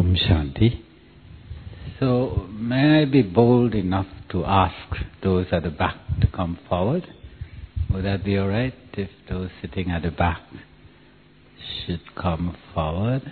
Om Shanti. So, may I be bold enough to ask those at the back to come forward? Would that be all right if those sitting at the back should come forward?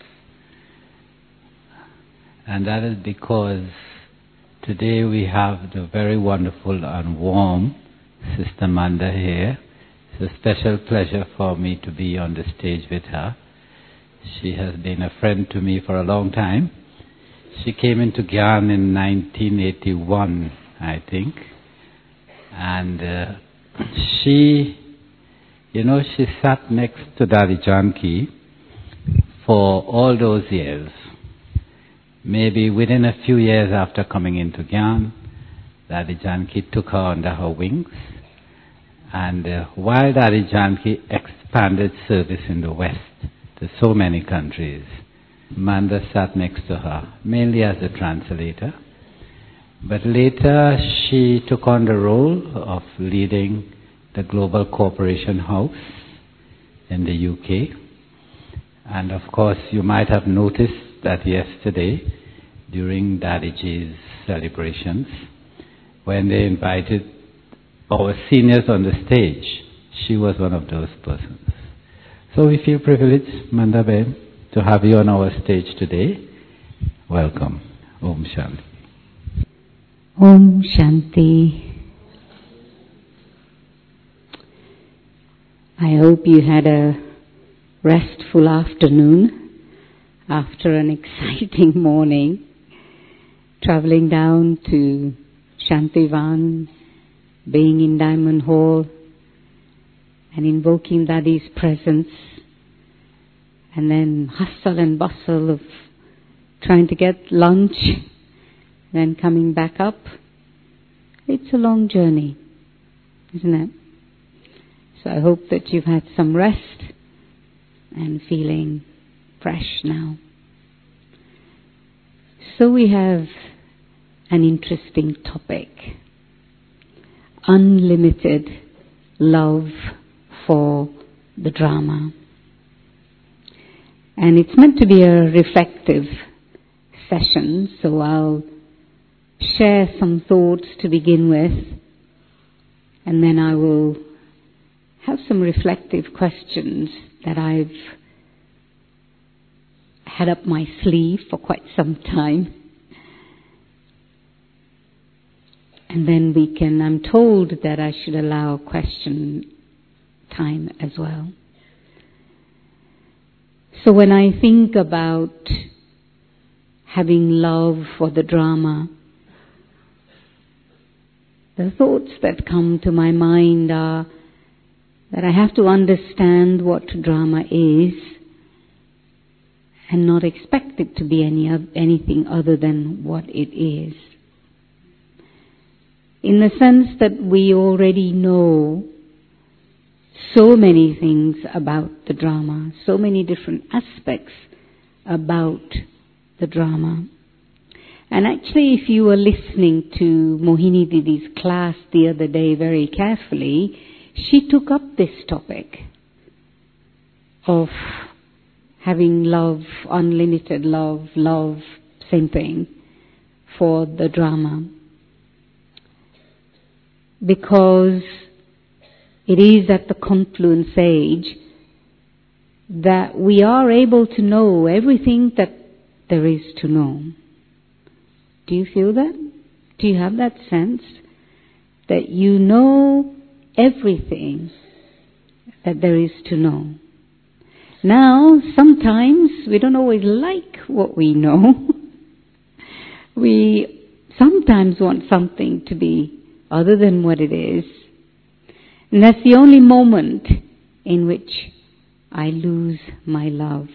And that is because today we have the very wonderful and warm Sister Manda here. It's a special pleasure for me to be on the stage with her. She has been a friend to me for a long time. She came into Gyan in 1981, I think. And she sat next to Daddy Janki for all those years. Maybe within a few years after coming into Gyan, Daddy Janki took her under her wings. And while Daddy Janki expanded service in the West to so many countries, Manda sat next to her, mainly as a translator. But later she took on the role of leading the Global Cooperation House in the UK. And of course you might have noticed that yesterday, during Daddy Ji's celebrations, when they invited our seniors on the stage, she was one of those persons. So we feel privileged, Manda Ben, to have you on our stage today. Welcome. Om Shanti. Om Shanti. I hope you had a restful afternoon after an exciting morning, traveling down to Shantivan, being in Diamond Hall, and invoking Daddy's presence, and then hustle and bustle of trying to get lunch, then coming back up. It's a long journey, isn't it? So I hope that you've had some rest and feeling fresh now. So we have an interesting topic: unlimited love for the drama. And it's meant to be a reflective session, so I'll share some thoughts to begin with, and then I will have some reflective questions that I've had up my sleeve for quite some time. And then I'm told that I should allow question time as well. So when I think about having love for the drama, the thoughts that come to my mind are that I have to understand what drama is and not expect it to be anything other than what it is. In the sense that we already know so many things about the drama, so many different aspects about the drama. And actually, if you were listening to Mohini Didi's class the other day very carefully, she took up this topic of having love, unlimited love, same thing, for the drama. Because it is at the confluence age that we are able to know everything that there is to know. Do you feel that? Do you have that sense that you know everything that there is to know? Now, sometimes we don't always like what we know. We sometimes want something to be other than what it is. And that's the only moment in which I lose my love.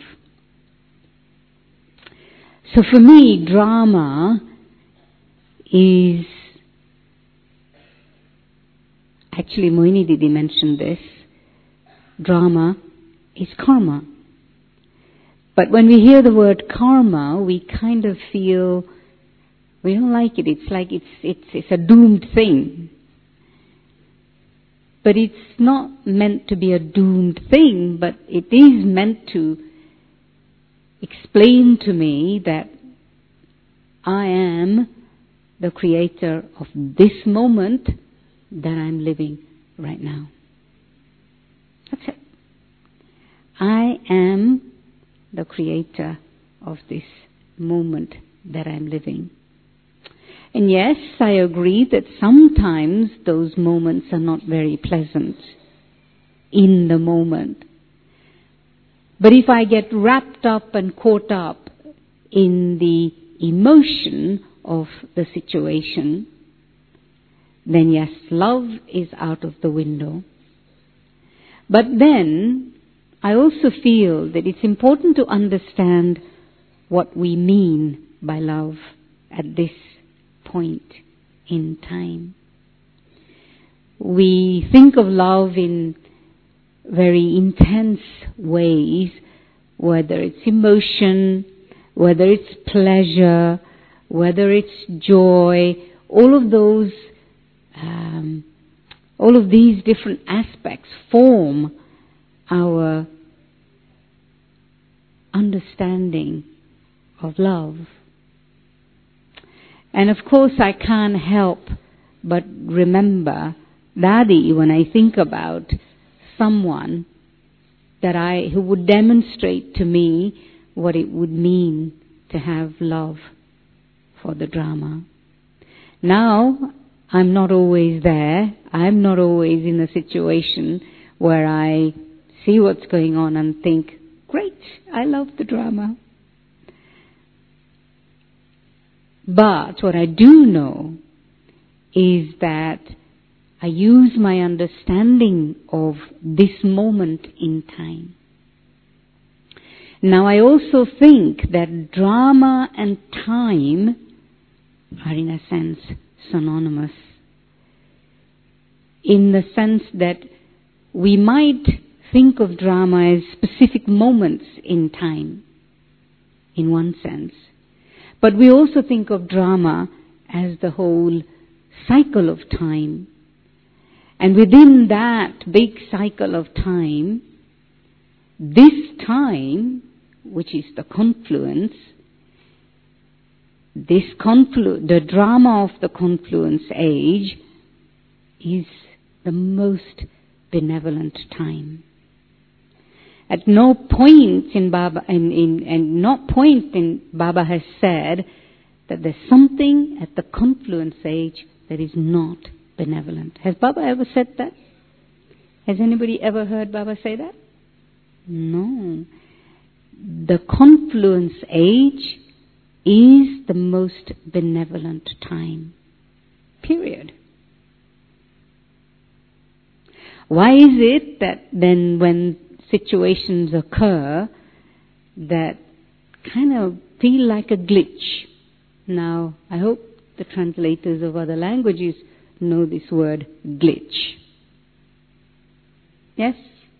So for me, drama is, actually Mohini Didi mentioned this, drama is karma. But when we hear the word karma, we kind of feel we don't like it. It's like it's a doomed thing. But it's not meant to be a doomed thing, but it is meant to explain to me that I am the creator of this moment that I'm living right now. That's it. I am the creator of this moment that I'm living. And yes, I agree that sometimes those moments are not very pleasant in the moment. But if I get wrapped up and caught up in the emotion of the situation, then yes, love is out of the window. But then I also feel that it's important to understand what we mean by love at this point in time. We think of love in very intense ways, whether it's emotion, whether it's pleasure, whether it's joy, all of these different aspects form our understanding of love. And of course I can't help but remember Dadi when I think about someone who would demonstrate to me what it would mean to have love for the drama. Now, I'm not always there. I'm not always in a situation where I see what's going on and think, great, I love the drama. But what I do know is that I use my understanding of this moment in time. Now I also think that drama and time are in a sense synonymous. In the sense that we might think of drama as specific moments in time, in one sense. But we also think of drama as the whole cycle of time. And within that big cycle of time, this time, which is the confluence, the drama of the confluence age is the most benevolent time. At no point in Baba Baba has said that there's something at the confluence age that is not benevolent. Has Baba ever said that? Has anybody ever heard Baba say that? No. The confluence age is the most benevolent time. Period. Why is it that then when situations occur that kind of feel like a glitch? Now, I hope the translators of other languages know this word glitch. Yes?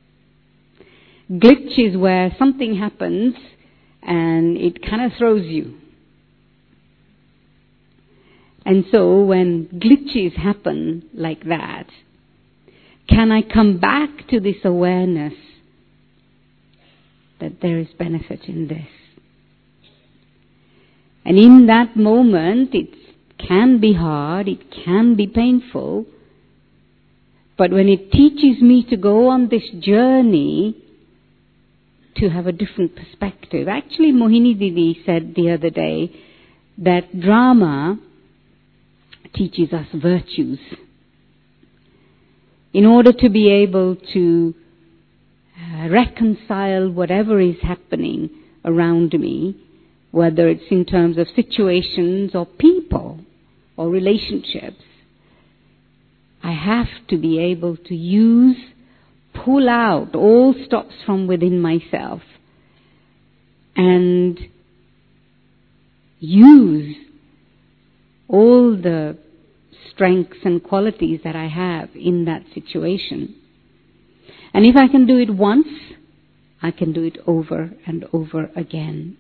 Glitch is where something happens and it kind of throws you. And so when glitches happen like that, can I come back to this awareness that there is benefit in this? And in that moment, it can be hard, it can be painful, but when it teaches me to go on this journey to have a different perspective. Actually, Mohini Didi said the other day that drama teaches us virtues. In order to be able to reconcile whatever is happening around me, whether it's in terms of situations or people or relationships, I have to be able to pull out all stops from within myself and use all the strengths and qualities that I have in that situation. And if I can do it once, I can do it over and over again.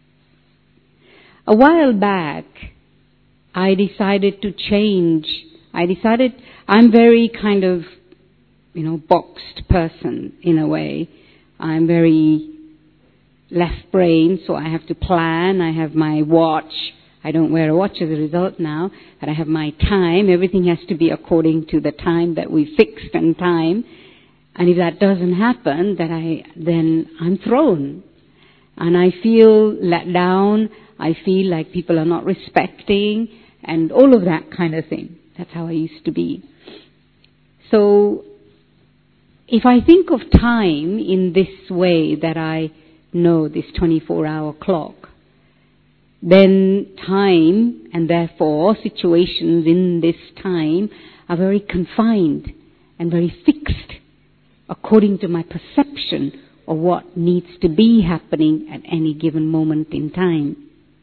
A while back, I decided to change. I'm very kind of, boxed person in a way. I'm very left brain, so I have to plan. I have my watch. I don't wear a watch as a result now, but I have my time. Everything has to be according to the time that we fixed in time. And if that doesn't happen, then I'm thrown. And I feel let down. I feel like people are not respecting, and all of that kind of thing. That's how I used to be. So, if I think of time in this way, that I know this 24-hour clock, then time, and therefore situations in this time, are very confined and very fixed according to my perception of what needs to be happening at any given moment in time.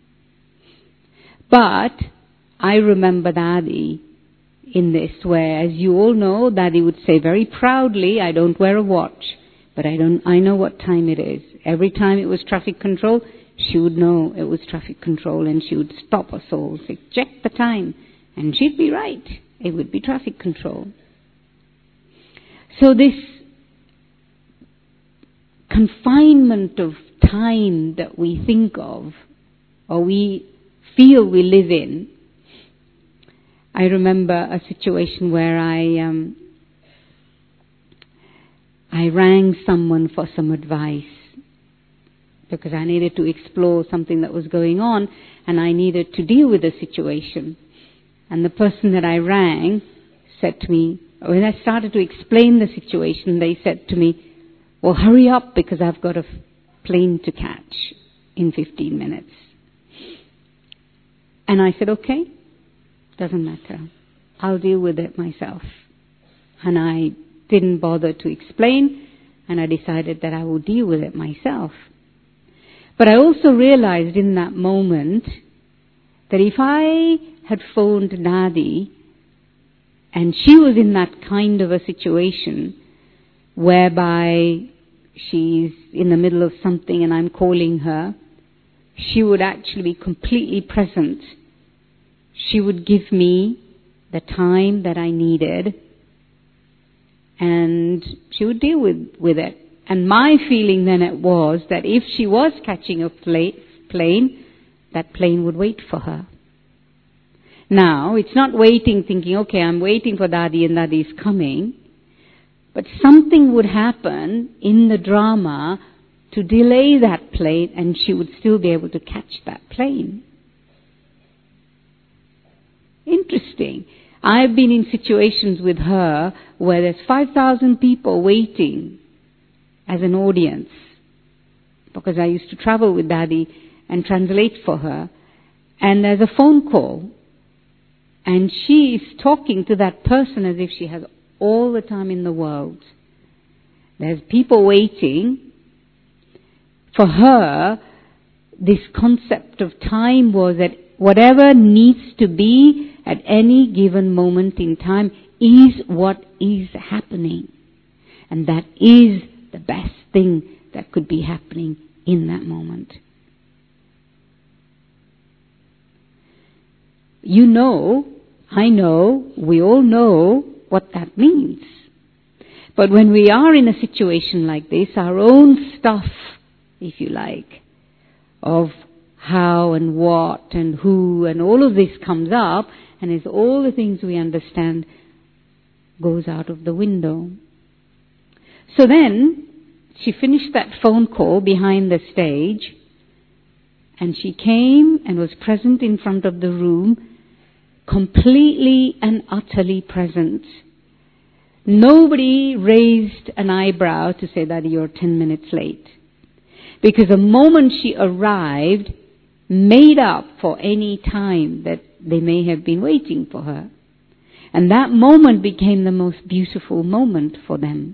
But I remember Dadi in this, where, as you all know, Dadi would say very proudly, I don't wear a watch, but I know what time it is. Every time it was traffic control, she would know it was traffic control, and she would stop us all, say, check the time. And she'd be right. It would be traffic control. So this confinement of time that we think of, or we feel we live in, I remember a situation where I rang someone for some advice, because I needed to explore something that was going on, and I needed to deal with the situation. And the person that I rang said to me, when I started to explain the situation, they said to me, well, hurry up, because I've got a plane to catch in 15 minutes. And I said, okay, doesn't matter. I'll deal with it myself. And I didn't bother to explain, and I decided that I would deal with it myself. But I also realized in that moment that if I had phoned Dadi, and she was in that kind of a situation whereby she's in the middle of something and I'm calling her, she would actually be completely present. She would give me the time that I needed, and she would deal with it. And my feeling then it was that if she was catching a plane, that plane would wait for her. Now, it's not waiting thinking, okay, I'm waiting for Dadi and Dadi's coming. But something would happen in the drama to delay that plane, and she would still be able to catch that plane. Interesting. I've been in situations with her where there's 5,000 people waiting as an audience, because I used to travel with Dadi and translate for her, and there's a phone call, and she is talking to that person as if she has all the time in the world. There's people waiting. For her, this concept of time was that whatever needs to be at any given moment in time is what is happening. And that is the best thing that could be happening in that moment. You know, I know, we all know what that means. But when we are in a situation like this, our own stuff, if you like, of how and what and who and all of this comes up, and as all the things we understand goes out of the window. So then, she finished that phone call behind the stage, and she came and was present in front of the room, completely and utterly present. Nobody raised an eyebrow to say that you're 10 minutes late. Because the moment she arrived, made up for any time that they may have been waiting for her. And that moment became the most beautiful moment for them.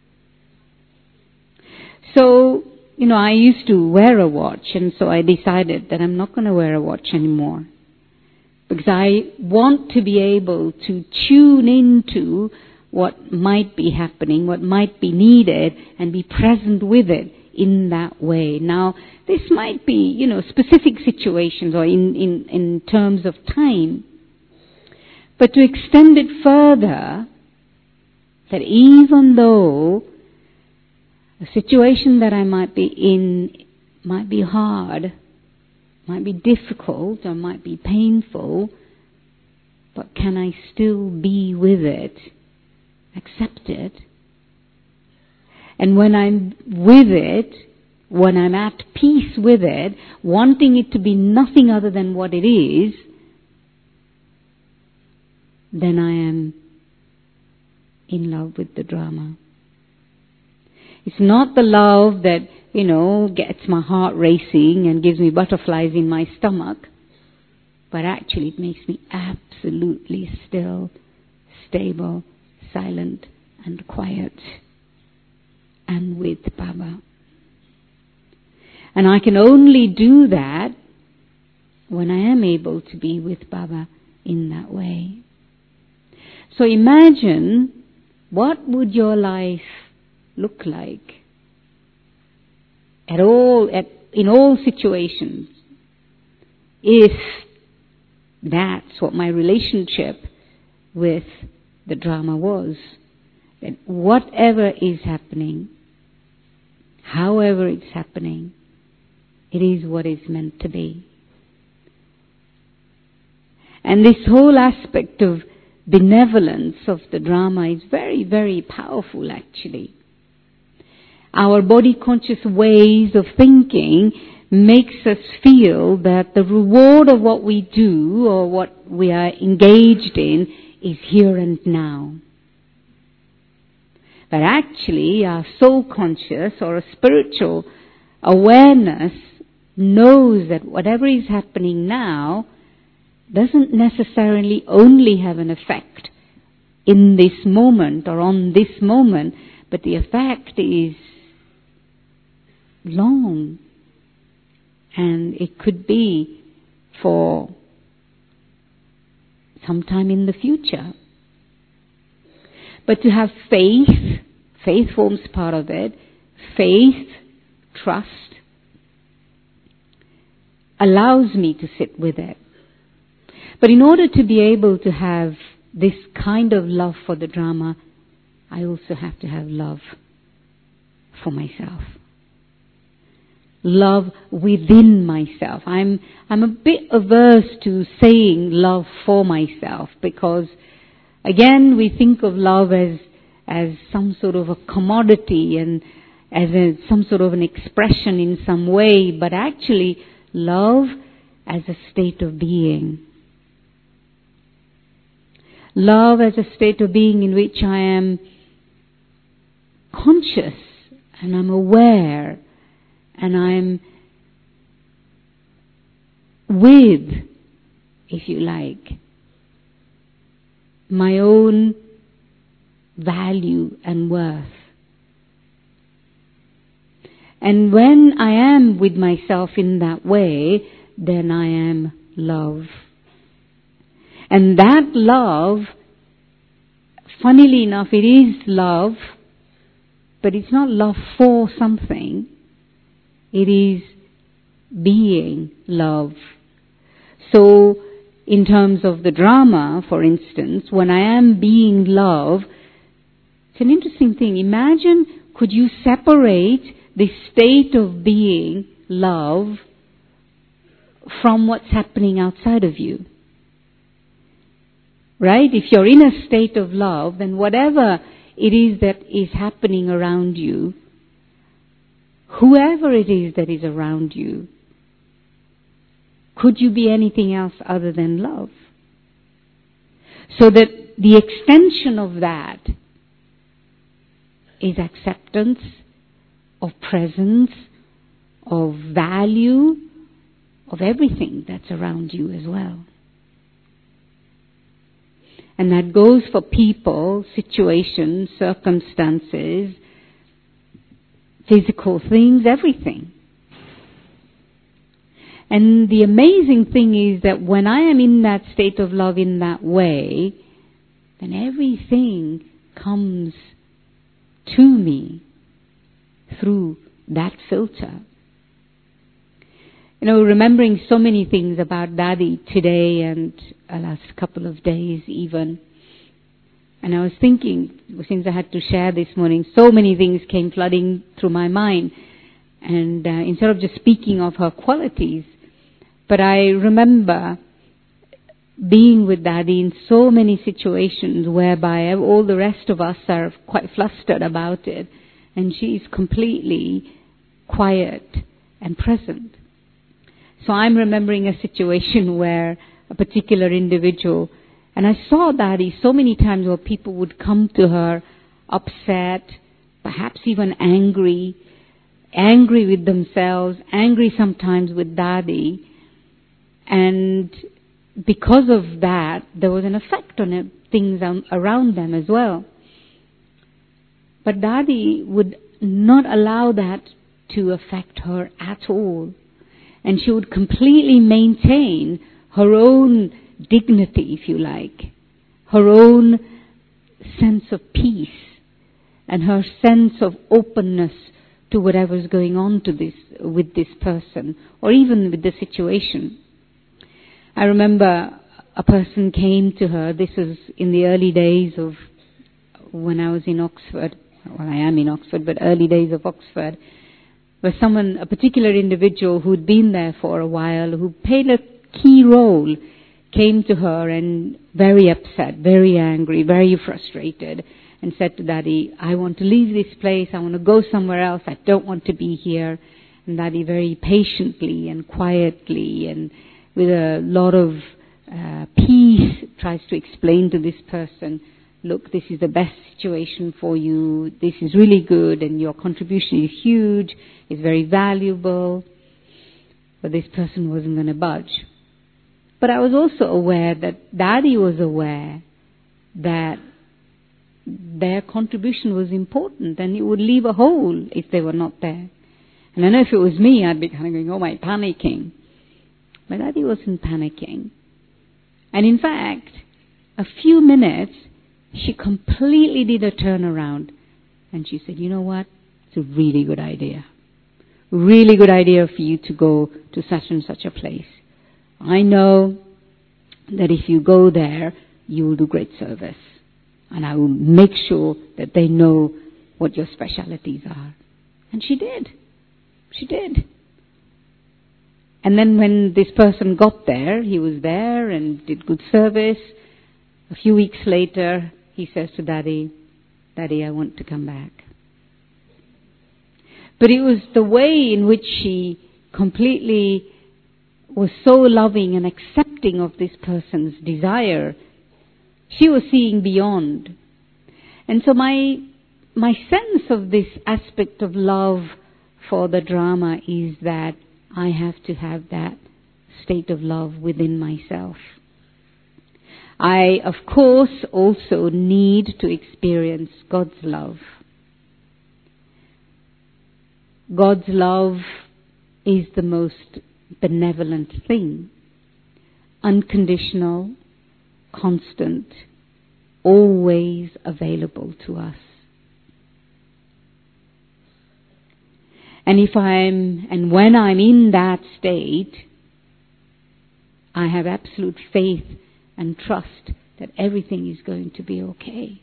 So, I used to wear a watch, and so I decided that I'm not going to wear a watch anymore. Because I want to be able to tune into what might be happening, what might be needed, and be present with it in that way. Now, this might be, specific situations or in terms of time. But to extend it further, that even though a situation that I might be in might be hard, might be difficult, or might be painful, but can I still be with it, accept it? And when I'm with it, when I'm at peace with it, wanting it to be nothing other than what it is, then I am in love with the drama. It's not the love that, gets my heart racing and gives me butterflies in my stomach, but actually it makes me absolutely still, stable, silent, and quiet, and with Baba. And I can only do that when I am able to be with Baba in that way. So imagine, what would your life look like in all situations if that's what my relationship with the drama was? That whatever is happening, however it's happening, it is what is meant to be. And this whole aspect of benevolence of the drama is very, very powerful actually. Our body conscious ways of thinking makes us feel that the reward of what we do or what we are engaged in is here and now. But actually our soul conscious or a spiritual awareness knows that whatever is happening now doesn't necessarily only have an effect in this moment or on this moment, but the effect is long, and it could be for some time in the future. But to have faith forms part of it, faith, trust, allows me to sit with it. But in order to be able to have this kind of love for the drama, I also have to have love for myself. Love within myself. I'm a bit averse to saying love for myself because, again, we think of love as some sort of a commodity and as some sort of an expression in some way, but actually love as a state of being. Love as a state of being in which I am conscious and I'm aware and I'm with, if you like, my own value and worth. And when I am with myself in that way, then I am love. And that love, funnily enough, it is love, but it's not love for something. It is being love. So, in terms of the drama, for instance, when I am being love, it's an interesting thing. Imagine, could you separate the state of being love from what's happening outside of you? Right? If you're in a state of love, then whatever it is that is happening around you, whoever it is that is around you, could you be anything else other than love? So that the extension of that is acceptance, of presence, of value, of everything that's around you as well. And that goes for people, situations, circumstances, physical things, everything. And the amazing thing is that when I am in that state of love in that way, then everything comes to me through that filter. Remembering so many things about Daddy today and the last couple of days even. And I was thinking, since I had to share this morning, so many things came flooding through my mind. And instead of just speaking of her qualities, but I remember being with Daddy in so many situations whereby all the rest of us are quite flustered about it, and she's completely quiet and present. So I'm remembering a situation where a particular individual, and I saw Daddy so many times where people would come to her upset, perhaps even angry with themselves, angry sometimes with Daddy, and because of that, there was an effect on things around them as well. But Daddy would not allow that to affect her at all. And she would completely maintain her own dignity, if you like, her own sense of peace, and her sense of openness to whatever's going on with this person, or even with the situation. I remember a person came to her, this was in the early days of when I was in Oxford, well, I am in Oxford, but early days of Oxford, where a particular individual who'd been there for a while, who played a key role, came to her and very upset, very angry, very frustrated, and said to Daddy, I want to leave this place, I want to go somewhere else, I don't want to be here. And Daddy very patiently and quietly and with a lot of peace tries to explain to this person, look, this is the best situation for you, this is really good, and your contribution is huge, it's very valuable. But this person wasn't going to budge. But I was also aware that Daddy was aware that their contribution was important and it would leave a hole if they were not there. And I know if it was me, I'd be kind of going, oh my, panicking. But Daddy wasn't panicking. And in fact, a few minutes, she completely did a turnaround. And she said, you know what? It's a really good idea. Really good idea for you to go to such and such a place. I know that if you go there, you will do great service. And I will make sure that they know what your specialities are. And she did. She did. And then when this person got there, he was there and did good service. A few weeks later, he says to Daddy, Daddy, I want to come back. But it was the way in which she completely was so loving and accepting of this person's desire. She was seeing beyond. And so my sense of this aspect of love for the drama is that I have to have that state of love within myself. I, of course, also need to experience God's love. God's love is the most benevolent thing. Unconditional, constant, always available to us. And when I'm in that state, I have absolute faith and trust that everything is going to be okay.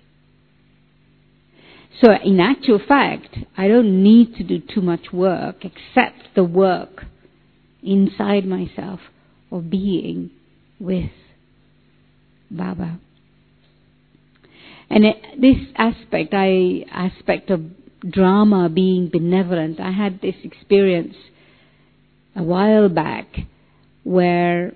So in actual fact, I don't need to do too much work except the work inside myself of being with Baba. And this aspect of drama being benevolent, I had this experience a while back where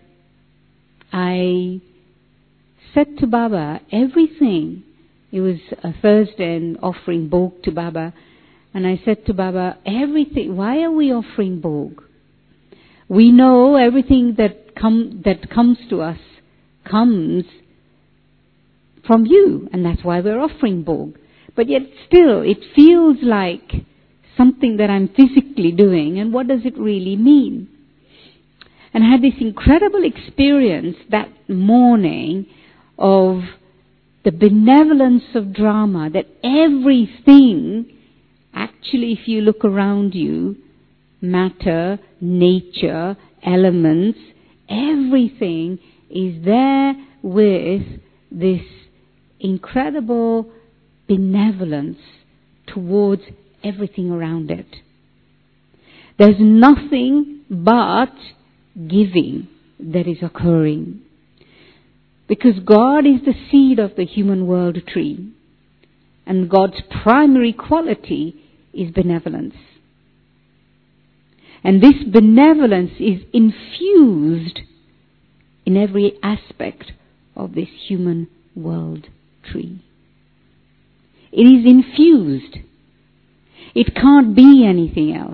I said to Baba everything. It was a Thursday and offering Bhog to Baba. And I said to Baba, everything, why are we offering Bhog? We know everything that comes to us comes from you. And that's why we're offering Bhog. But yet still, it feels like something that I'm physically doing. And what does it really mean? And I had this incredible experience that morning of the benevolence of drama, that everything, actually if you look around you, matter, nature, elements, everything is there with this incredible benevolence towards everything around it. There's nothing but giving that is occurring. Because God is the seed of the human world tree. And God's primary quality is benevolence. And this benevolence is infused in every aspect of this human world tree. It is infused. It can't be anything else.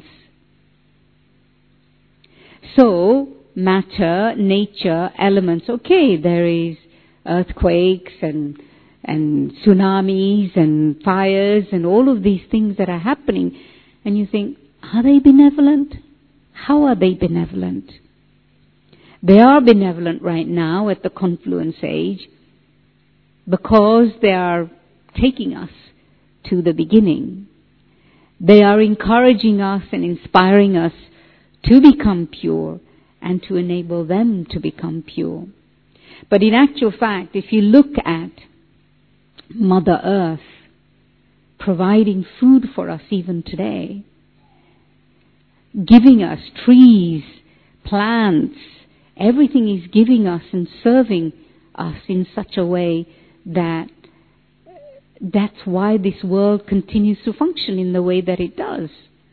So, matter, nature, elements, okay, there is earthquakes and tsunamis and fires and all of these things that are happening. And you think, are they benevolent? How are they benevolent? They are benevolent right now at the confluence age because they are taking us to the beginning. They are encouraging us and inspiring us to become pure and to enable them to become pure. But in actual fact, if you look at Mother Earth providing food for us even today, giving us trees, plants, everything is giving us and serving us in such a way that that's why this world continues to function in the way that it does.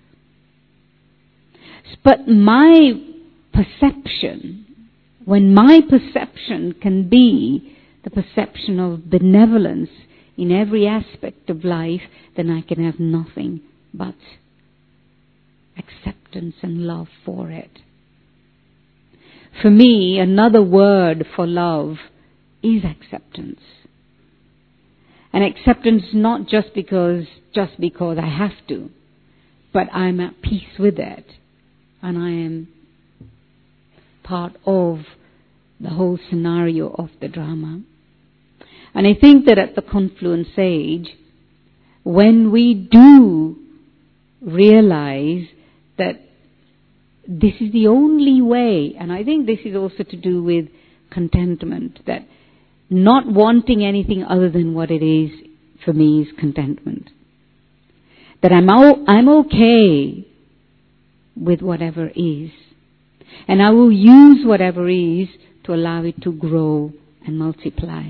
But my perception, when my perception can be the perception of benevolence in every aspect of life, then I can have nothing but acceptance and love for it. For me, another word for love is acceptance. And acceptance not just because I have to, but I'm at peace with it. And I am part of the whole scenario of the drama. And I think that at the confluence age, when we do realize that this is the only way, and I think this is also to do with contentment, that not wanting anything other than what it is, for me, is contentment. That I'm okay with whatever is. And I will use whatever is to allow it to grow and multiply.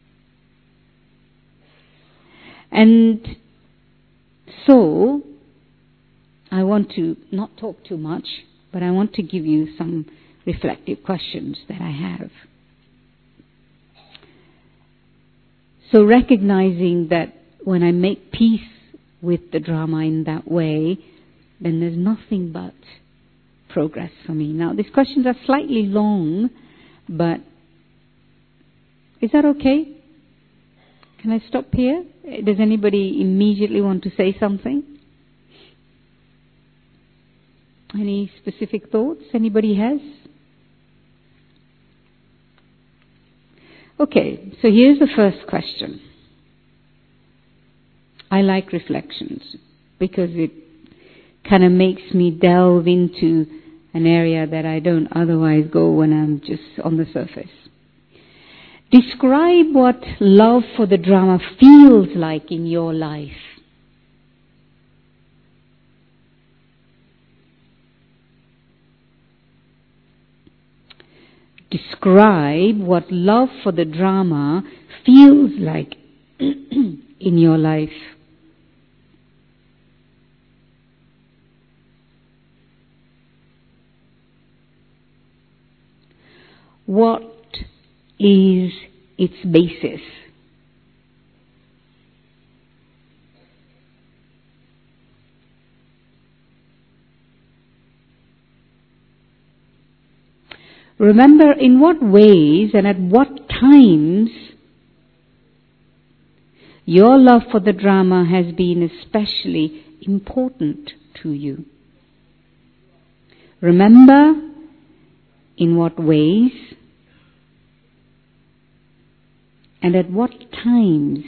And so, I want to not talk too much, but I want to give you some reflective questions that I have. So recognizing that when I make peace with the drama in that way, then there's nothing but progress for me. Now, these questions are slightly long, but is that okay? Can I stop here? Does anybody immediately want to say something? Any specific thoughts anybody has? Okay, so here's the first question. I like reflections because it kind of makes me delve into an area that I don't otherwise go when I'm just on the surface. Describe what love for the drama feels like in your life. Describe what love for the drama feels like in your life. What is its basis? Remember in what ways and at what times your love for the drama has been especially important to you. Remember in what ways and at what times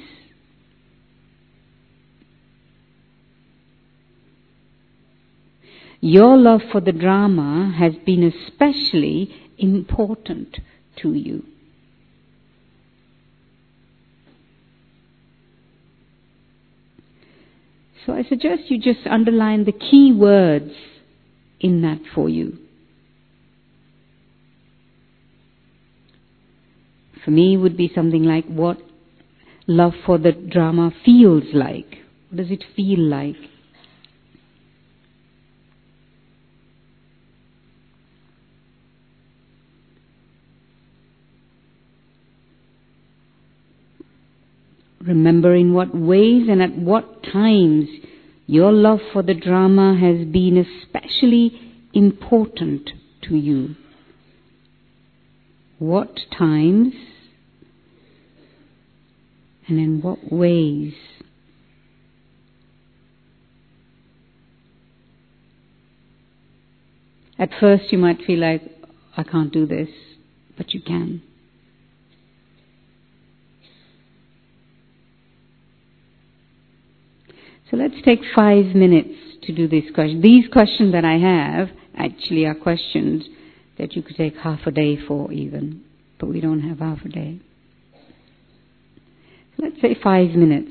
your love for the drama has been especially important to you. So I suggest you just underline the key words in that for you? For me, it would be something like what love for the drama feels like. What does it feel like? Remember in what ways and at what times your love for the drama has been especially important to you. What times and in what ways? At first you might feel like, I can't do this, but you can. So let's take 5 minutes to do this question. These questions that I have actually are questions that you could take half a day for even, but we don't have half a day. So let's say 5 minutes.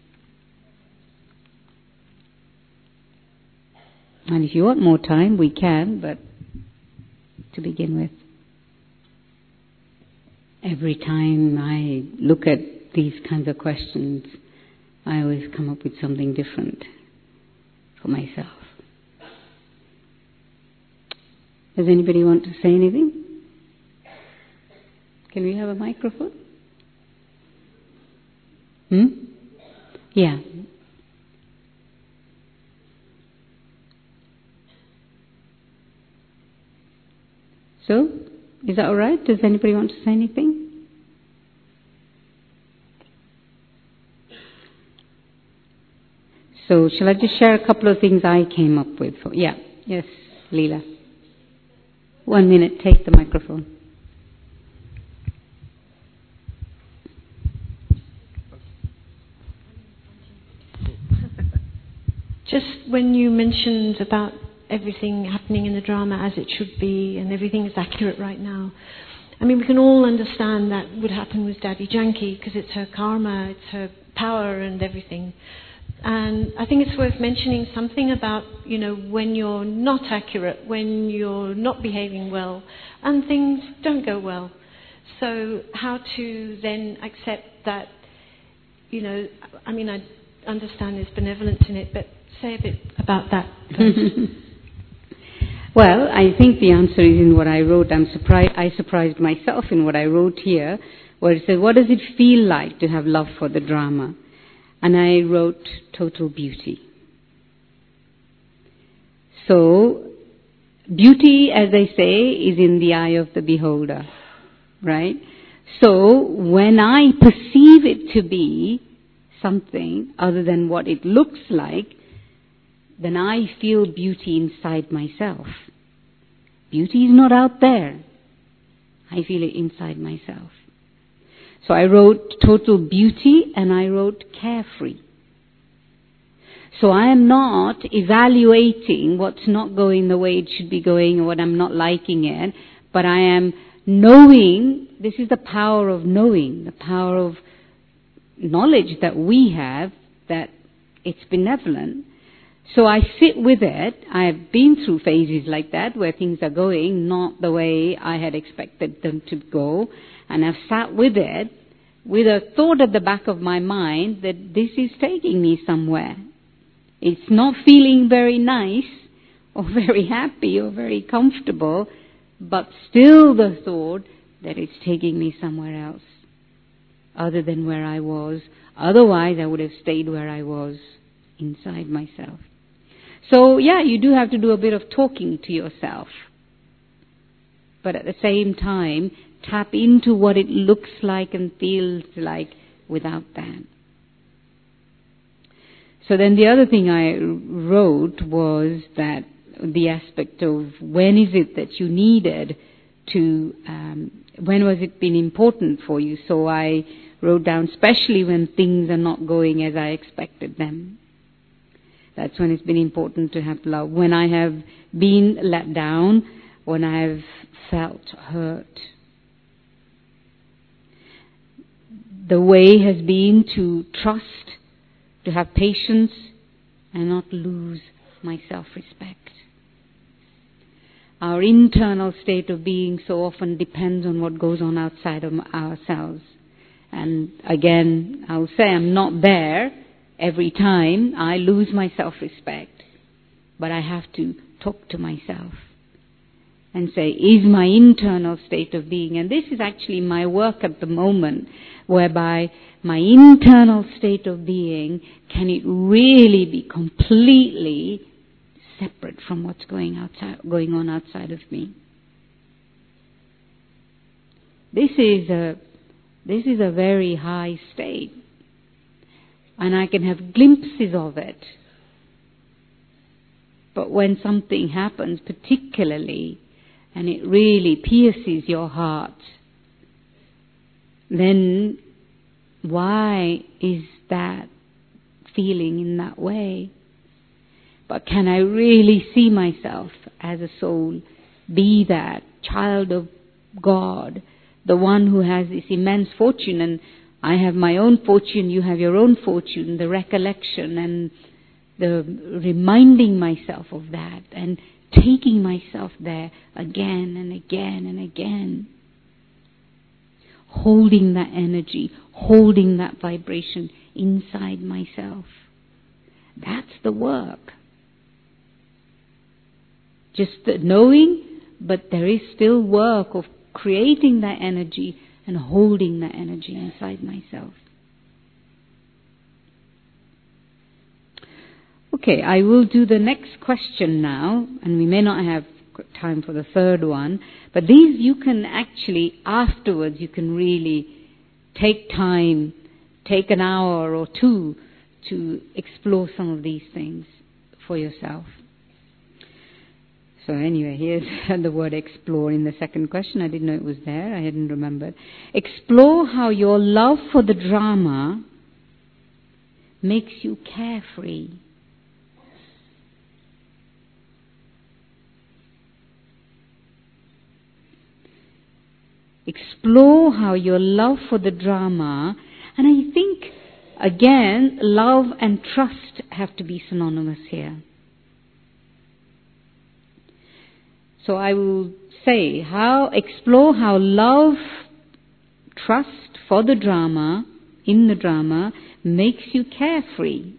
And if you want more time, we can, but to begin with, every time I look at these kinds of questions, I always come up with something different for myself. Does anybody want to say anything? Can we have a microphone? Yeah. So, is that all right? Does anybody want to say anything? So, shall I just share a couple of things I came up with? Yeah. Yes, Leela. 1 minute. Take the microphone. Just when you mentioned about everything happening in the drama as it should be and everything is accurate right now. I mean, we can all understand that would happen with Daddy Janki because it's her karma, it's her power and everything. And I think it's worth mentioning something about, when you're not accurate, when you're not behaving well and things don't go well. So how to then accept that, I understand there's benevolence in it, but say a bit about that first. Well, I think the answer is in what I wrote. I surprised myself in what I wrote here, where it said, what does it feel like to have love for the drama? And I wrote total beauty. So, beauty, as they say, is in the eye of the beholder, right? So, when I perceive it to be something other than what it looks like, then I feel beauty inside myself. Beauty is not out there. I feel it inside myself. So I wrote total beauty and I wrote carefree. So I am not evaluating what's not going the way it should be going or what I'm not liking it, but I am knowing, this is the power of knowing, the power of knowledge that we have, that it's benevolent. So I sit with it. I've been through phases like that where things are going not the way I had expected them to go. And I've sat with it with a thought at the back of my mind that this is taking me somewhere. It's not feeling very nice or very happy or very comfortable, but still the thought that it's taking me somewhere else other than where I was. Otherwise, I would have stayed where I was inside myself. So, yeah, you do have to do a bit of talking to yourself. But at the same time, tap into what it looks like and feels like without that. So then the other thing I wrote was that the aspect of when is it that you needed to, when was it been important for you? So I wrote down, especially when things are not going as I expected them. That's when it's been important to have love. When I have been let down, when I have felt hurt. The way has been to trust, to have patience, and not lose my self-respect. our internal state of being so often depends on what goes on outside of ourselves. And again, I'll say I'm not there every time. I lose my self-respect. But I have to talk to myself and say, is my internal state of being, and this is actually my work at the moment, whereby my internal state of being, can it really be completely separate from what's going on outside of me? This is a very high state, and I can have glimpses of it. But when something happens, particularly, and it really pierces your heart, then why is that feeling in that way? But can I really see myself as a soul, be that child of God, the one who has this immense fortune, and I have my own fortune, you have your own fortune, the recollection and the reminding myself of that and taking myself there again and again and again. Holding that energy, holding that vibration inside myself. That's the work. Just the knowing, but there is still work of creating that energy and holding that energy inside myself. Okay, I will do the next question now, and we may not have time for the third one, but these you can actually, afterwards, you can really take time, take an hour or two to explore some of these things for yourself. So anyway, here's the word explore in the second question. I didn't know it was there. I hadn't remembered. Explore how your love for the drama makes you carefree. Explore how your love for the drama, and I think, again, love and trust have to be synonymous here. So I will say, explore how love, trust for the drama, in the drama, makes you carefree.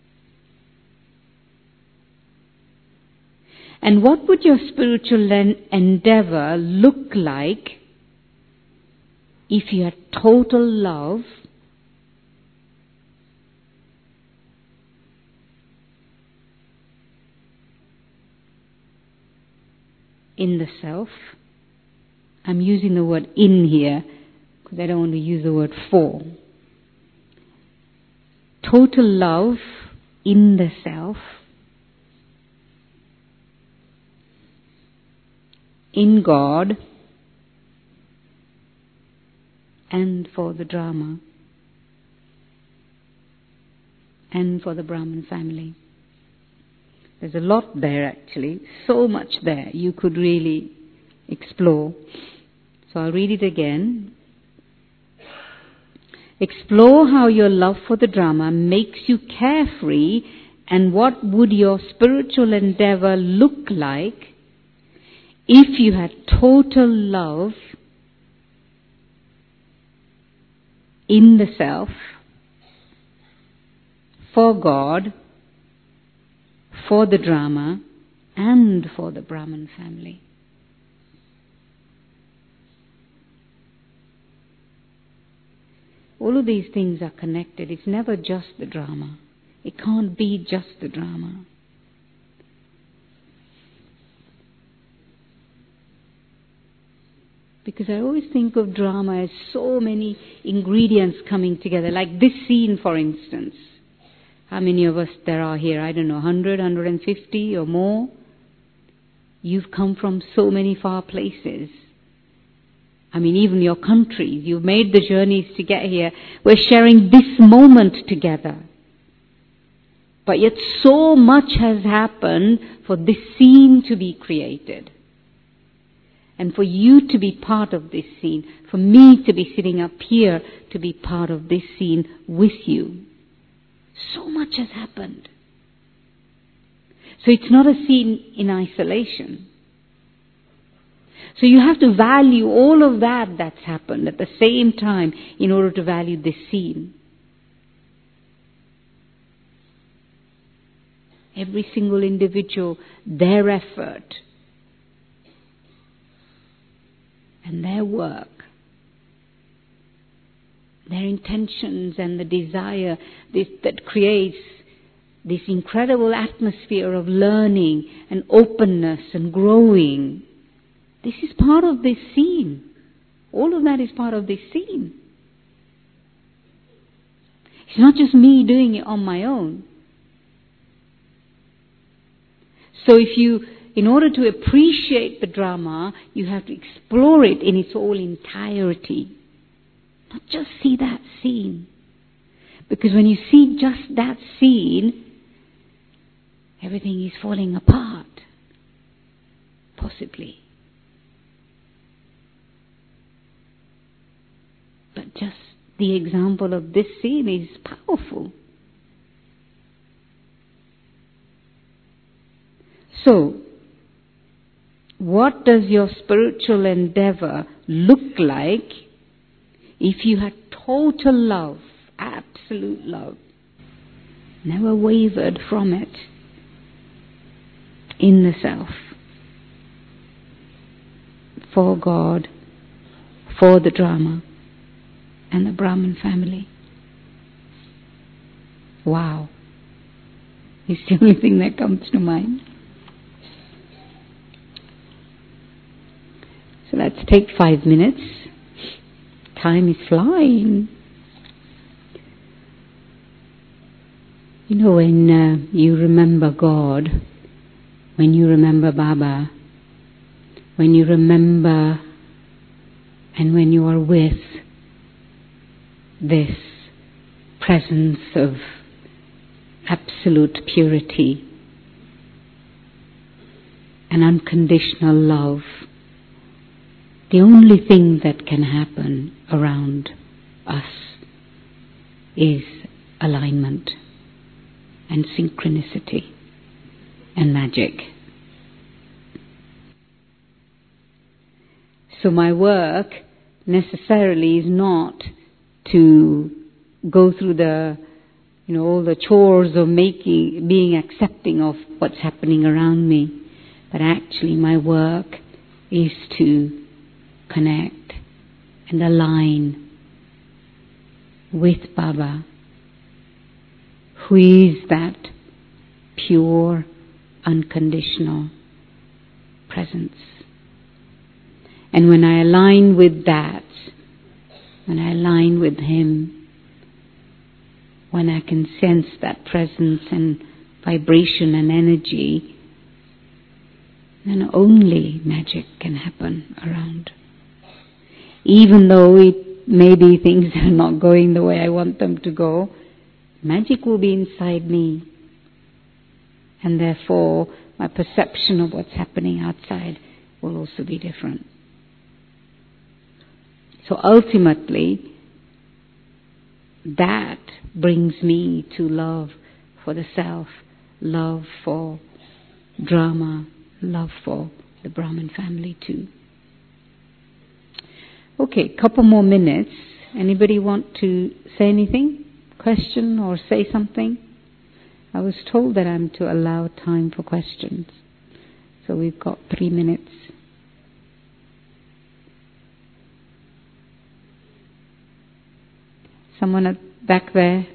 And what would your spiritual endeavor look like if you had total love in the self? I'm using the word in here because I don't want to use the word for. Total love in the self, in God, and for the drama, and for the Brahman family. There's a lot there actually, so much there you could really explore. So I'll read it again. Explore how your love for the drama makes you carefree, and what would your spiritual endeavor look like if you had total love in the self, for God, for the drama, and for the Brahman family. All of these things are connected. It's never just the drama. It can't be just the drama. Because I always think of drama as so many ingredients coming together. Like this scene, for instance. How many of us there are here? I don't know, 100, 150 or more? You've come from so many far places. I mean, even your countries. You've made the journeys to get here. We're sharing this moment together. But yet so much has happened for this scene to be created. And for you to be part of this scene, for me to be sitting up here to be part of this scene with you. So much has happened. So it's not a scene in isolation. So you have to value all of that that's happened at the same time in order to value this scene. Every single individual, their effort and their work, their intentions and the desire that creates this incredible atmosphere of learning and openness and growing. This is part of this scene. All of that is part of this scene. It's not just me doing it on my own. So in order to appreciate the drama, you have to explore it in its whole entirety. Not just see that scene. Because when you see just that scene, everything is falling apart. Possibly. But just the example of this scene is powerful. So, what does your spiritual endeavor look like if you had total love, absolute love, never wavered from it in the self, for God, for the drama and the Brahman family? Wow. It's the only thing that comes to mind. So let's take 5 minutes. Time is flying. You know, when you remember God, when you remember Baba, when you remember and when you are with this presence of absolute purity and unconditional love, the only thing that can happen around us is alignment and synchronicity and magic. So my work necessarily is not to go through the, all the chores of being accepting of what's happening around me, but actually my work is to connect and align with Baba, who is that pure, unconditional presence. And when I align with that, when I align with Him, when I can sense that presence and vibration and energy, then only magic can happen around. Even though maybe things are not going the way I want them to go, magic will be inside me. And therefore, my perception of what's happening outside will also be different. So ultimately, that brings me to love for the self, love for drama, love for the Brahman family too. Okay, couple more minutes. Anybody want to say anything? Question or say something? I was told that I'm to allow time for questions. So we've got 3 minutes. Someone back there.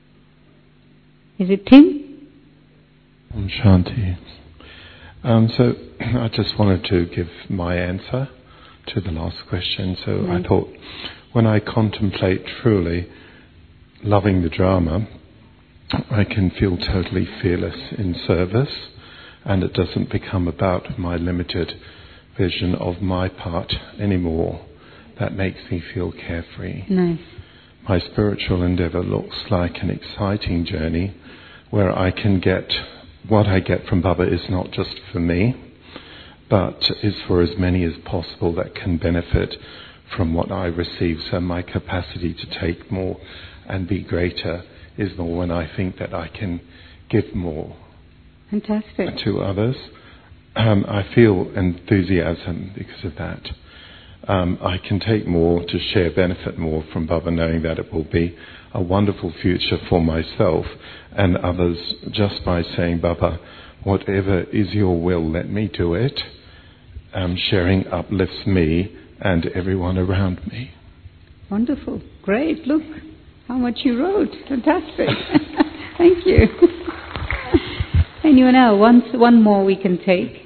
Is it Tim? Om Shanti. So I just wanted to give my answer to the last question. So I thought, when I contemplate truly loving the drama, I can feel totally fearless in service, and it doesn't become about my limited vision of my part anymore. That makes me feel carefree. Nice. My spiritual endeavor looks like an exciting journey where I can get what I get from Baba is not just for me, but is for as many as possible that can benefit from what I receive. So my capacity to take more and be greater is more when I think that I can give more. Fantastic. To others. I feel enthusiasm because of that. I can take more to share, benefit more from Baba, knowing that it will be a wonderful future for myself and others just by saying, Baba, whatever is your will, let me do it. Sharing uplifts me and everyone around me. Wonderful. Great. Look how much you wrote. Fantastic. Thank you. Anyone else? One more we can take.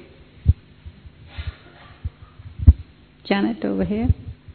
Janet over here.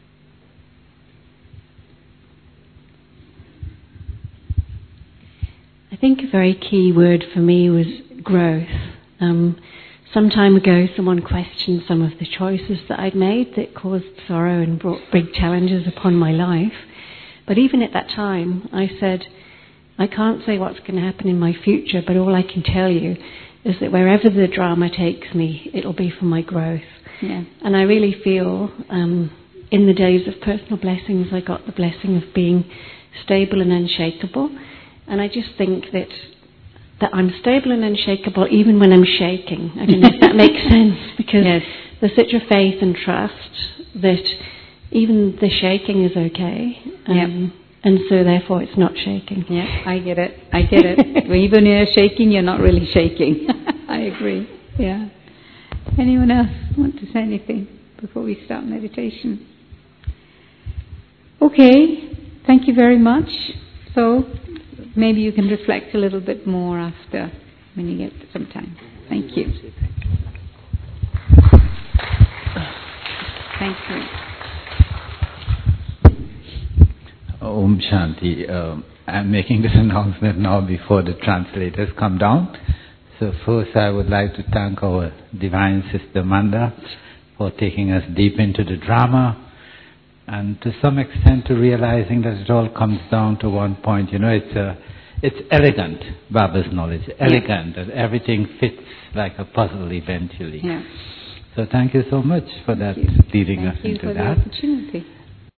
I think a very key word for me was growth. Some time ago, someone questioned some of the choices that I'd made that caused sorrow and brought big challenges upon my life. But even at that time, I said, I can't say what's going to happen in my future, but all I can tell you is that wherever the drama takes me, it'll be for my growth. Yeah. And I really feel in the days of personal blessings, I got the blessing of being stable and unshakable. And I just think that I'm stable and unshakable even when I'm shaking. I don't know if that makes sense, because yes. there's such a faith and trust that even the shaking is okay. And so therefore it's not shaking. Yeah, I get it. Even when you're shaking, you're not really shaking. I agree. Yeah. Anyone else want to say anything before we start meditation? Okay. Thank you very much. So maybe you can reflect a little bit more after, when you get some time. Thank you. Thank you. Om Shanti. I'm making this announcement now before the translators come down. So first I would like to thank our Divine Sister Manda for taking us deep into the drama, and to some extent to realizing that it all comes down to one point. You know, it's elegant, Baba's knowledge, elegant, and everything fits like a puzzle eventually. Yeah. So thank you so much for that, leading us into that. Thank you for the opportunity.